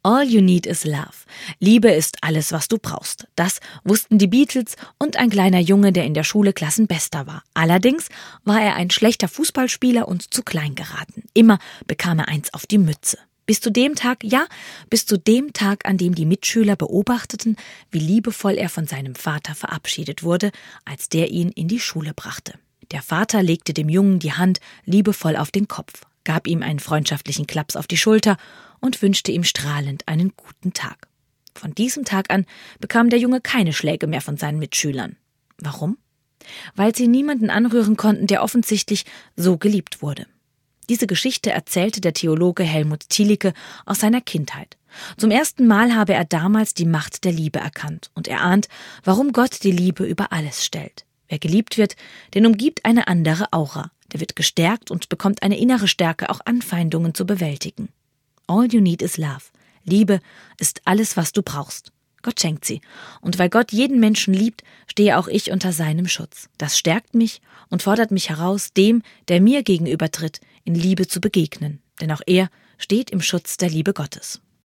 All you need is love. Liebe ist alles, was du brauchst. Das wussten die Beatles und ein kleiner Junge, der in der Schule Klassenbester war. Allerdings war er ein schlechter Fußballspieler und zu klein geraten. Immer bekam er eins auf die Mütze. Bis zu dem Tag, an dem die Mitschüler beobachteten, wie liebevoll er von seinem Vater verabschiedet wurde, als der ihn in die Schule brachte. Der Vater legte dem Jungen die Hand liebevoll auf den Kopf, gab ihm einen freundschaftlichen Klaps auf die Schulter und wünschte ihm strahlend einen guten Tag. Von diesem Tag an bekam der Junge keine Schläge mehr von seinen Mitschülern. Warum? Weil sie niemanden anrühren konnten, der offensichtlich so geliebt wurde. Diese Geschichte erzählte der Theologe Helmut Thielicke aus seiner Kindheit. Zum ersten Mal habe er damals die Macht der Liebe erkannt und er ahnt, warum Gott die Liebe über alles stellt. Wer geliebt wird, den umgibt eine andere Aura. Der wird gestärkt und bekommt eine innere Stärke, auch Anfeindungen zu bewältigen. All you need is love. Liebe ist alles, was du brauchst. Gott schenkt sie. Und weil Gott jeden Menschen liebt, stehe auch ich unter seinem Schutz. Das stärkt mich und fordert mich heraus, dem, der mir gegenübertritt, in Liebe zu begegnen. Denn auch er steht im Schutz der Liebe Gottes.